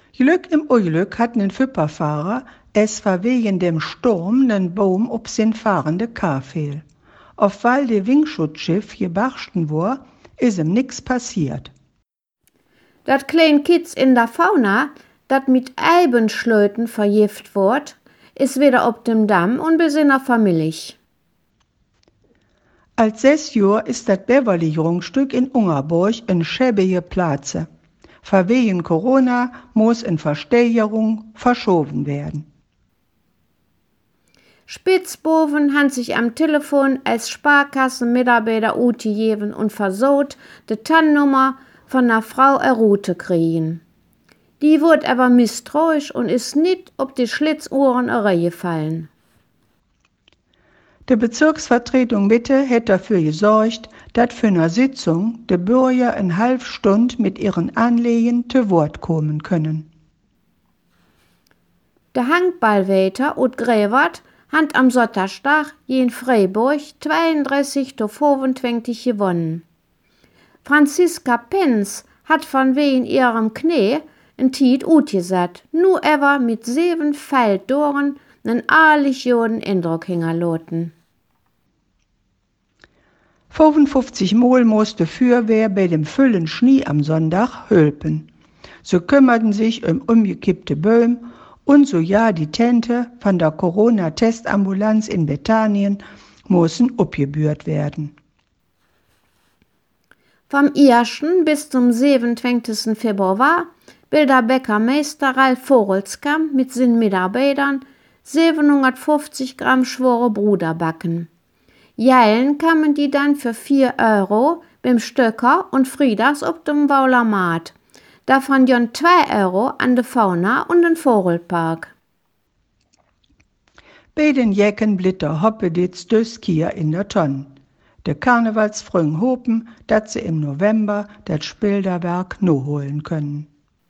Glück im Unglück hat ein Füpperfahrer es war wegen dem Sturm nen Baum ob sin fahrende Kar fehl. Auf weil de Wingschutzschiff gebarsten war, is ihm nix passiert. Dat klein Kids in der Fauna, dat mit Eibenschlöten vergift wordt, is wieder op dem Damm und besinner Familie. Als 6 Jahr ist das Beverly-Grundstück in Ungerburg ein schäbige Platze. Wegen Corona muss in Versteigerung verschoben werden. Spitzboven hat sich am Telefon als Sparkassenmitarbeiter utgegeben und versucht, die TAN-Nummer von einer Frau Route kriegen. Die wird aber misstrauisch und ist nicht ob die Schlitzohren gefallen. Die Bezirksvertretung Mitte hat dafür gesorgt, dass für eine Sitzung die Bürger eine halbe Stunde mit ihren Anliegen zu Wort kommen können. Der Handballweiter und Grewert hat am Sonntag in Freiburg 32:25 gewonnen. Franziska Penz hat von wegen ihrem Knie ein Tiet utgesat, nur ever mit 7 Feldtoren einen ehrlich joden Eindruck hingerloten. 55 Mal musste Feuerwehr bei dem Füllen Schnee am Sonntag helfen. Sie kümmerten sich um umgekippte Bäume und so ja die Tente von der Corona-Testambulanz in Bethanien mussten abgebührt werden. Vom 1. bis zum 27. Februar will der Bäckermeister Ralf Vorelskamp mit seinen Mitarbeitern 750 Gramm schwore Bruder backen. Jeilen kamen die dann für 4 Euro beim Stöcker und Friedas ob dem Waulermarkt. Davon jon 2 Euro an de Fauna und den Vogelpark. Bei den Jecken blitter Hoppeditz Döskier in der Tonne. De Karnevalsfrüng hopen, dat sie im November das Spilderwerk no holen können.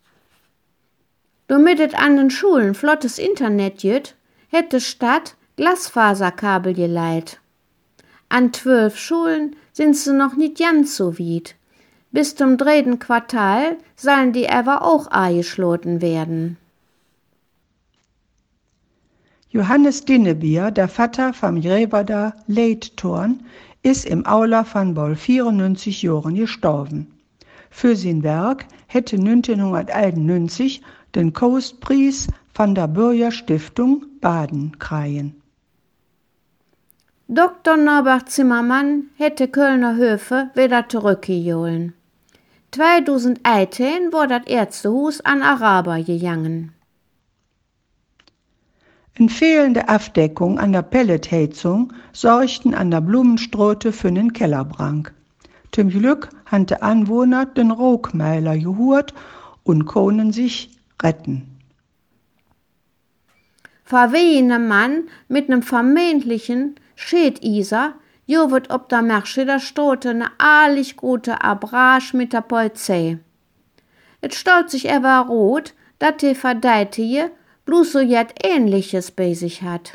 Damit es an den Schulen flottes Internet jüt, hätte Stadt Glasfaserkabel geleiht. An 12 Schulen sind sie noch nicht ganz so weit. Bis zum 3. Quartal sollen die aber auch eingeschloten werden. Johannes Dinnebier, der Vater vom Gräberder Leittorn, ist im Aula von bald 94 Jahren gestorben. Für sein Werk hätte 1991 den Coastpreis von der Bürgerstiftung Baden kriegen. Dr. Norbert Zimmermann hätte Kölner Höfe wieder zurückgeholt. 2018 wurde das Ärztehus an Araber gegangen. Eine fehlende Aufdeckung an der Pelletheizung sorgten an der Blumenstraße für einen Kellerbrand. Zum Glück haben die Anwohner den Rauchmeiler gehört und konnten sich retten. Verwehene Mann mit einem vermeintlichen Schädiser wird ob der Merscheder Straße eine ehrlich gute Abrage mit der Polizei. Es stellt sich aber rot, dass die Verdächtige bloß so jet Ähnliches bei sich hat.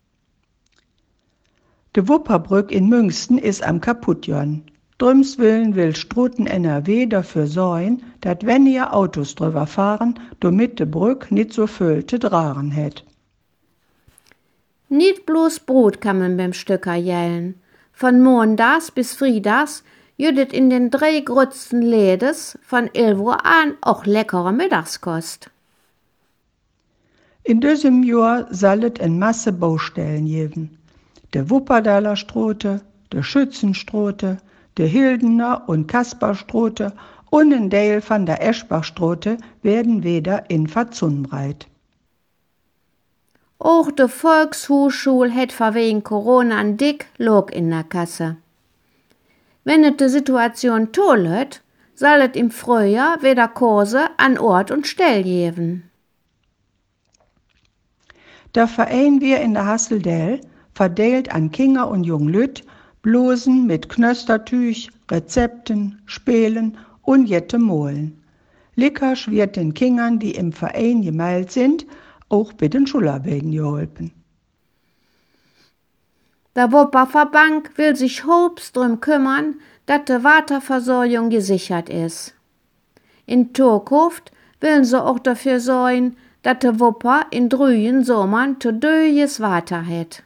Die Wupperbrück in Münsten ist am kaputtjon. Drümswillen will Struten NRW dafür sorgen, dass weniger Autos drüber fahren, damit die Brück nicht so viel zu tragen hat. Nicht bloß Brot kann man beim Stöcker jellen. Von Montags bis Friedags jüdet in den 3 größten Lädes von 11 Uhr an auch leckere Mittagskost. In diesem Jahr soll es eine Masse Baustellen geben. Der Wuppertaler Straße, der Schützenstraße, der Hildener und Kasperstraße und ein Teil von der Eschbachstraße werden wieder in Verzunbreit. Auch die Volkshochschule hat wegen Corona ein dick Loch in der Kasse. Wenn es die Situation tollert, soll es im Frühjahr wieder Kurse an Ort und Stelle geben. Der Verein Wir in der Hasseldell verteilt an Kinder und Junglüt Blosen mit Knöstertüch, Rezepten, Spelen und jette Mohlen. Lickersch wird den Kindern, die im Verein gemeldet sind, auch bei den Schularbeiten geholfen. Der Wupperverband will sich hobst drum kümmern, dass die Wasserversorgung gesichert ist. In Zukunft willen sie auch dafür sorgen, dass de Wupper in 3 Sommern zu döjes Water hat.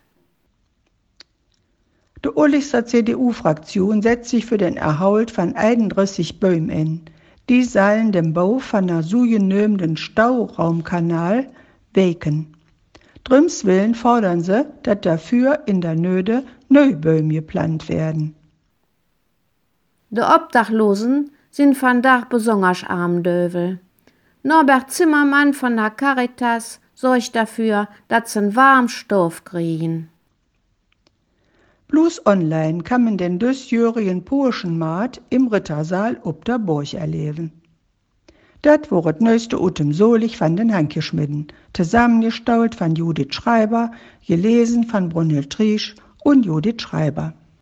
Die Urlichster CDU-Fraktion setzt sich für den Erhalt von 31 Bäumen ein. Die sollen den Bau von einer zugenehmenden Stauraumkanal weken. Drümswillen fordern sie, dass dafür in der Nöde Neubäume geplant werden. De Obdachlosen sind vandaag besonders arm Dövel. Norbert Zimmermann von der Caritas sorgt dafür, dass sie einen warmen Stoff kriegen. Bloß online kann man den diesjährigen Burschenmarkt im Rittersaal ob der Burg erleben. Das war das neueste Utem Solich von den Hankeschmidden, zusammengestaut von Judith Schreiber, gelesen von Brunhild Triesch und Judith Schreiber.